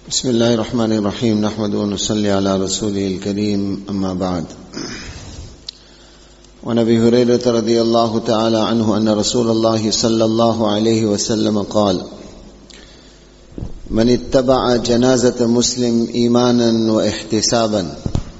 بسم الله الرحمن الرحيم نحمد ونصلي على رسوله الكريم أما بعد. وعن أبي هريرة رضي الله تعالى عنه أن رسول الله صلى الله عليه وسلم قال: من اتبع جنازة مسلم إيمانا واحتسابا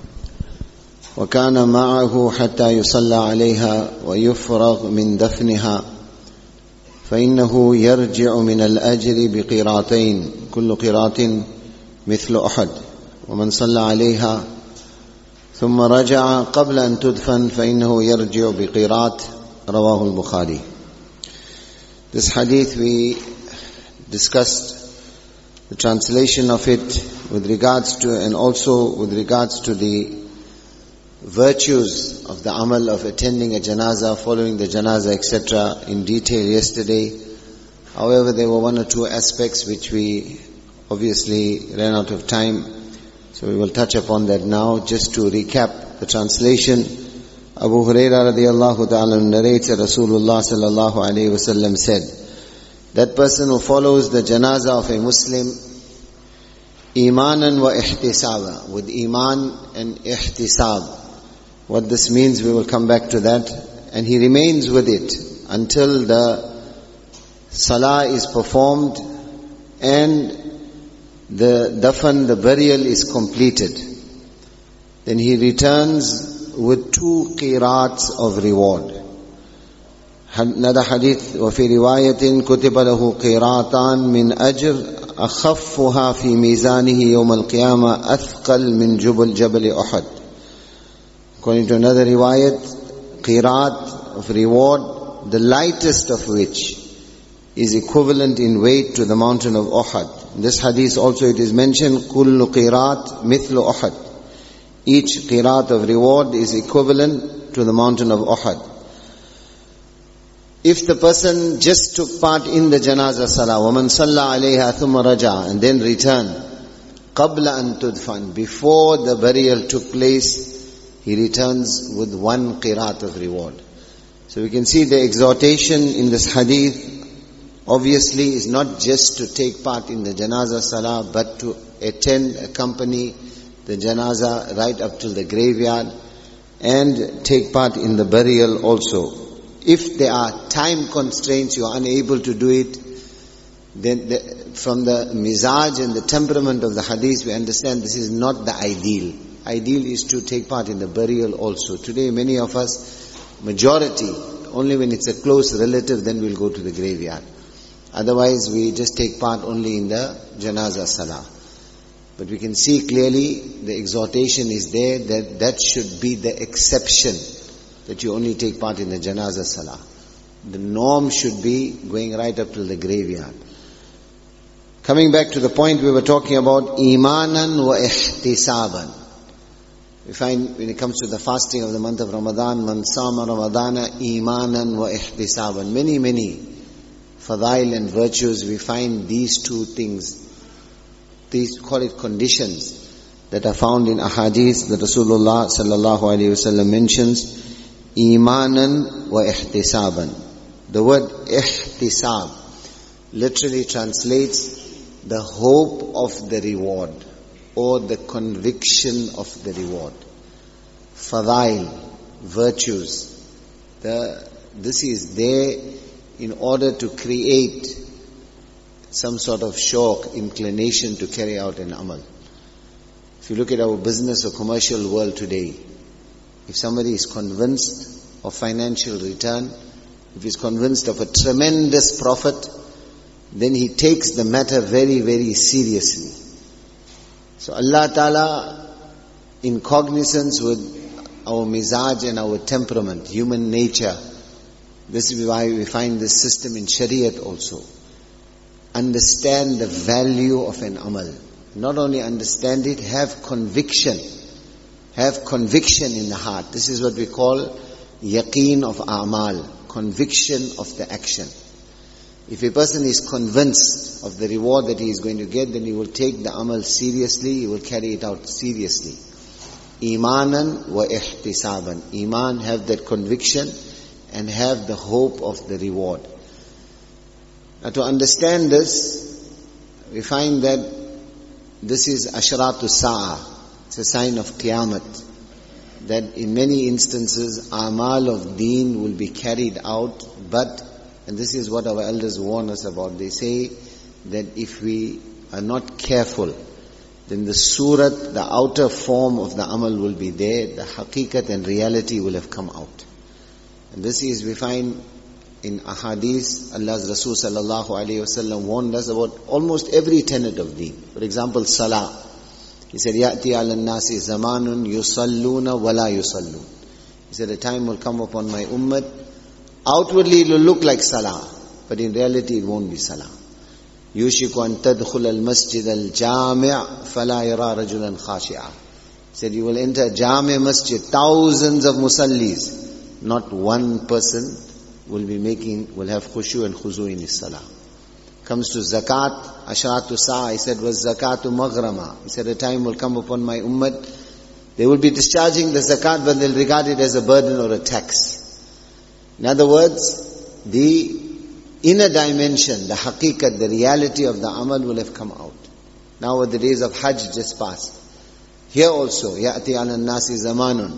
وكان معه حتى يصلى عليها ويفرغ من دفنها فإنه يرجع من الأجر بقيراطين كل قيراط مثل أحد، ومن صلى عليها ثم رجع قبل أن تدفن فإنه يرجع بقيراط. رواه البخاري. This hadith we discussed the translation of it with regards to, and also with regards to the virtues of the amal of attending a janazah, following the janazah, etc. in detail yesterday. However, there were one or two aspects which we obviously ran out of time, so we will touch upon that now. Just to recap the translation, Abu Hurairah radiyallahu ta'ala narrates that Rasulullah sallallahu alayhi wasallam said, that person who follows the janazah of a Muslim imanan wa ihtisaba, with iman and ihtisab. What this means, we will come back to that. And he remains with it until the salah is performed and the dafan, the burial, is completed. Then he returns with 2 qirats of reward. Another hadith, وفي رواية كتب له قيراطان من أجر أخفها في ميزانه يوم القيامة أثقل من جبل أحد. According to another riwayat, qirat of reward, the lightest of which is equivalent in weight to the mountain of Uhud. In this hadith also it is mentioned, kullu qirat mithlu Uhud. Each qirat of reward is equivalent to the mountain of Uhud. If the person just took part in the janazah salah, وَمَنْ صَلَّى عَلَيْهَا ثُمَّ رَجَعَ, and then returned, قَبْلَ أَن تُدْفَنْ, before the burial took place, he returns with 1 qirat of reward. So we can see the exhortation in this hadith obviously is not just to take part in the janazah salah, but to attend, accompany the janazah right up till the graveyard and take part in the burial also. If there are time constraints, you are unable to do it, then from the mizaj and the temperament of the hadith, we understand this is not the ideal. Ideal is to take part in the burial also. Today many of us, majority, only when it's a close relative, then we'll go to the graveyard. Otherwise we just take part only in the janazah salah. But we can see clearly the exhortation is there that that should be the exception, that you only take part in the janazah salah. The norm should be going right up till the graveyard. Coming back to the point we were talking about, imanan wa ihtisaban. We find when it comes to the fasting of the month of Ramadan, man sama Ramadana imanan wa ihtisaban. Many fadail and virtues, we find these 2 things. These, call it conditions, that are found in ahadith that Rasulullah sallallahu alayhi wasallam mentions. Imanan wa ihtisaban. The word ihtisab literally translates the hope of the reward, or the conviction of the reward. Fadail, virtues, this is there in order to create some sort of shauq, inclination to carry out an amal. If you look at our business or commercial world today, if somebody is convinced of financial return, if he's convinced of a tremendous profit, then he takes the matter very, very seriously. So Allah Ta'ala, in cognizance with our mizaj and our temperament, human nature, this is why we find this system in Shariat also. Understand the value of an amal. Not only understand it, have conviction. Have conviction in the heart. This is what we call yaqeen of a'mal, conviction of the action. If a person is convinced of the reward that he is going to get, then he will take the amal seriously, he will carry it out seriously. Imanan wa ihtisaban. Iman, have that conviction and have the hope of the reward. Now to understand this, we find that this is Ashratu Sa'a. It's a sign of Qiyamah. That in many instances, amal of deen will be carried out, but, and this is what our elders warn us about, they say that if we are not careful, then the surat, the outer form of the amal will be there, the haqiqat and reality will have come out. And this is, we find in ahadith, Allah's Rasul sallallahu alayhi wasallam warned us about almost every tenet of deen. For example, salah. He said, يَأْتِي عَلَى النَّاسِ زَمَانٌ يُصَلُّونَ وَلَا يُصَلُّونَ. He said, a time will come upon my ummah, outwardly it will look like salah, but in reality it won't be salah. يُوشِكُ أَن تَدْخُلَ الْمَسْجِدَ الْجَامِعَ فَلَا يَرَى رَجُلًا خَاشِعًا. He said, you will enter Jami' Masjid, thousands of musallis, not one person will have khushu and khuzu in his salah. Comes to zakat, ashratu sa'a, he said, was zakatu maghrama. He said, a time will come upon my ummah, they will be discharging the zakat, but they'll regard it as a burden or a tax. In other words, the inner dimension, the haqiqat, the reality of the amal will have come out. Now the days of Hajj just passed. Here also, ya'ti ala nasi zamanun.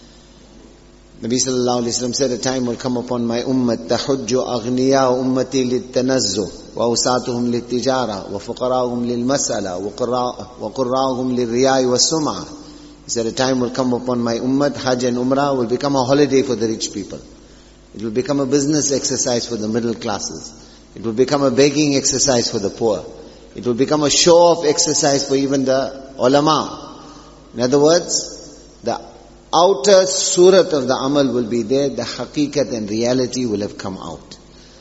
Nabi sallallahu alayhi wa sallam said, a time will come upon my ummah, tahujju aghniya ummati lit-tanazzuh, wa usatuhum lit-tijara, wa fuqarahum lil-mas'ala, wa qurrahum lil-riya'i wa sum'ah. He said, a time will come upon my ummah, Hajj and Umrah will become a holiday for the rich people. It will become a business exercise for the middle classes. It will become a begging exercise for the poor. It will become a show-off exercise for even the ulama. In other words, the outer surat of the amal will be there, the haqiqat and reality will have come out.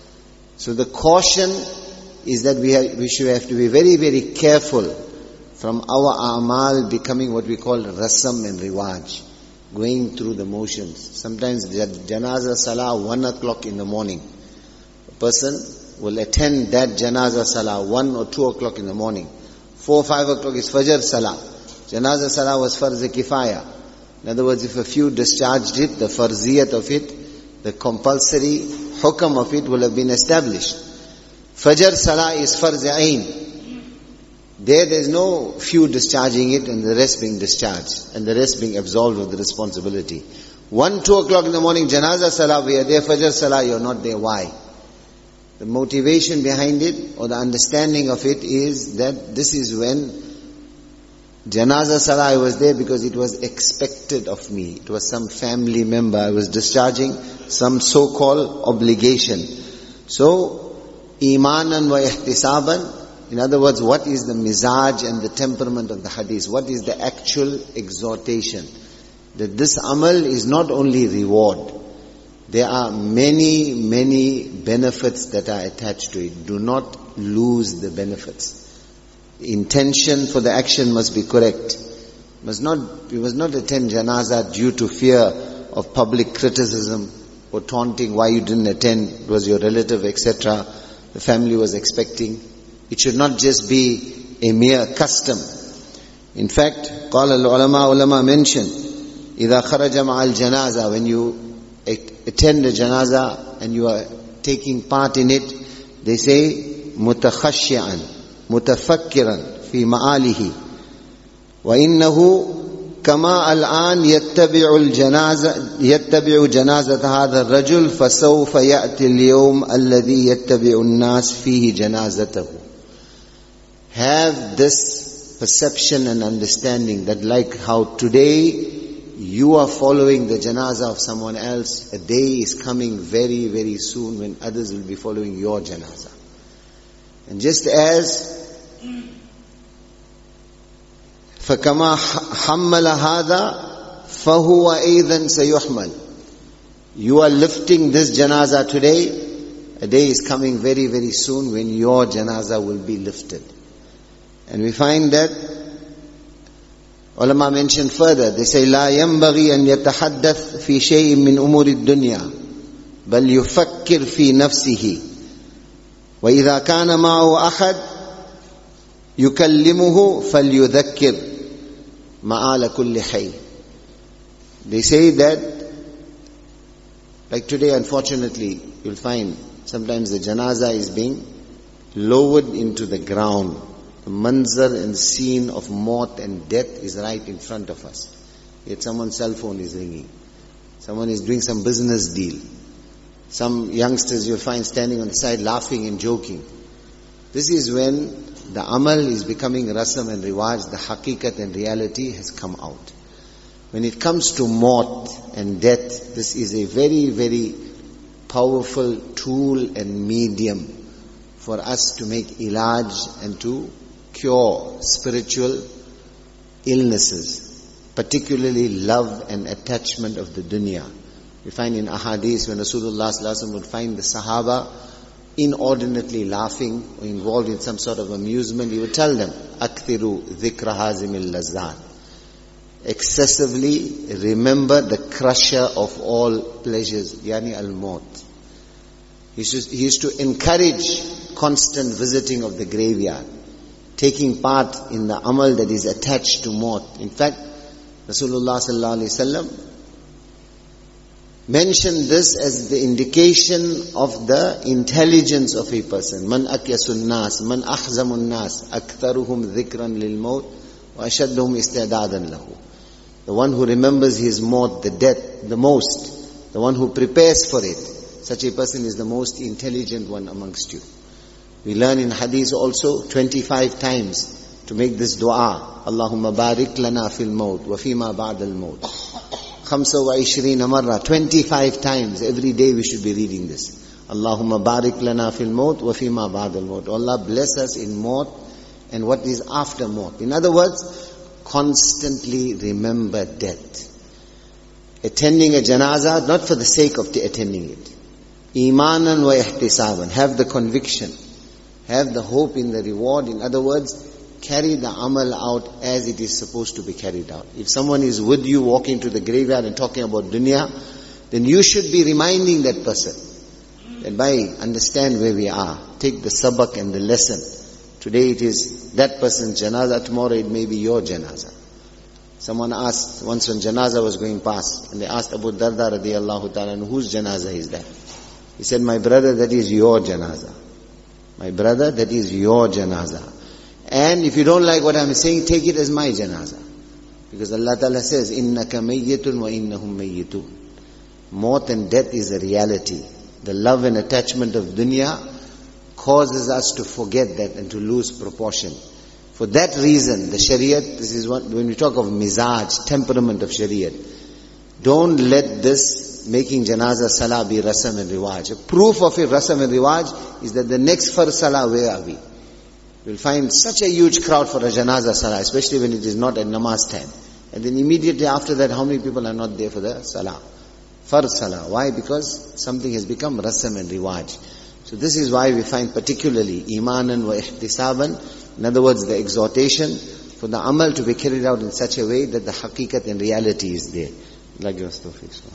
So the caution is that we should have to be very, very careful from our amal becoming what we call rasam and riwaj, going through the motions. Sometimes janaza salah 1 o'clock in the morning. A person will attend that janaza salah 1 or 2 o'clock in the morning. 4 or 5 o'clock is fajr salah. Janaza salah was farz kifaya. In other words, if a few discharged it, the farziyat of it, the compulsory hukam of it will have been established. Fajr salah is farz ayn. There is no few discharging it and the rest being discharged and the rest being absolved of the responsibility. 1, 2 o'clock in the morning, janaza salah, we are there, fajr salah, you are not there. Why? The motivation behind it or the understanding of it is that this is when janaza salah I was there because it was expected of me. It was some family member. I was discharging some so-called obligation. So, imanan wa ihtisaban. In other words, what is the mizaj and the temperament of the hadith? What is the actual exhortation? That this amal is not only reward. There are many, many benefits that are attached to it. Do not lose the benefits. Intention for the action must be correct. We must not attend janazah due to fear of public criticism or taunting why you didn't attend, it was your relative, etc. The family was expecting. It should not just be a mere custom. In fact, ulama mention, إِذَا خَرَجَ مَعَ الْجَنَازَةِ, when you attend a janazah and you are taking part in it, they say, مُتَخَشِّعًا متفكرا في مآله وإنه كما الآن يتبع جنازة هذا الرجل فسوف يأتي اليوم الذي يتبع الناس فيه جنازته. Have this perception and understanding that like how today you are following the janazah of someone else, a day is coming very, very soon when others will be following your janazah. And just as فَكَمَا حَمَّلَ هَذَا فَهُوَ أَيْضًا سَيُحْمَلُ. You are lifting this janazah today, a day is coming very, very soon when your janazah will be lifted. And we find that ulama mention further, they say لا ينبغي أن يتحدث في شيء من أمور الدنيا بل يفكر في نفسه وإذا كان معه أحد يكلمه فليذكر مآل كل حي. They say that, like today unfortunately, you'll find sometimes the janazah is being lowered into the ground The manzar and scene of maut and death is right in front of us. Yet someone's cell phone is ringing. Someone is doing some business deal. Some youngsters you'll find standing on the side laughing and joking. This is when the amal is becoming rasam and riwaj, the haqiqat and reality has come out. When it comes to maut and death, this is a very, very powerful tool and medium for us to make ilaj and to cure spiritual illnesses, particularly love and attachment of the dunya. We find in ahadith when Rasulullah sallallahu alaihi wasallam would find the Sahaba inordinately laughing or involved in some sort of amusement, he would tell them, "Akthiru dhikra hazimil lazzat." Excessively remember the crusher of all pleasures, yani al-maut. He used to encourage constant visiting of the graveyard, taking part in the amal that is attached to maut. In fact, Rasulullah sallallahu alaihi wasallam mentioned this as the indication of the intelligence of a person. Man akyasun nas, man ahzamun nas, aktharuhum dhikran lil maut, wa ashadduhum istidadan lahu. The one who remembers his maut, the death, the most, the one who prepares for it, such a person is the most intelligent one amongst you. We learn in hadith also 25 times to make this dua. Allahumma barik lana fil maut wa fima ba'da al maut. 25 marra, 25 times every day we should be reading this. Allahumma barik lana fil maut wa fima ba'da al maut. Allah bless us in maut and what is after maut. In other words, constantly remember death. Attending a janazah, not for the sake of attending it. Imanan wa ihtisaban. Have the conviction. Have the hope in the reward. In other words, carry the amal out as it is supposed to be carried out. If someone is with you walking to the graveyard and talking about dunya, then you should be reminding that person that by understand where we are. Take the sabak and the lesson. Today it is that person's janazah, tomorrow it may be your janazah. Someone asked, once when janazah was going past, and they asked Abu Darda radiyallahu ta'ala, whose janazah is that? He said, my brother, that is your janazah. My brother, that is your janazah. And if you don't like what I'm saying, take it as my janazah. Because Allah Ta'ala says, innaka mayyitun wa innahum mayyitun. Maut and death is a reality. The love and attachment of dunya causes us to forget that and to lose proportion. For that reason, the Shariat, this is what, when we talk of mizaj, temperament of Shariat, don't let this making janazah salah be rasam and riwaj. A proof of it, rasam and riwaj, is that the next far salah, where are we? We'll find such a huge crowd for a janazah salah, especially when it is not at namaz time. And then immediately after that, how many people are not there for the salah? Far salah. Why? Because something has become rasam and riwaj. So this is why we find particularly imanan wa ihtisaban, in other words, the exhortation for the amal to be carried out in such a way that the haqiqat and reality is there.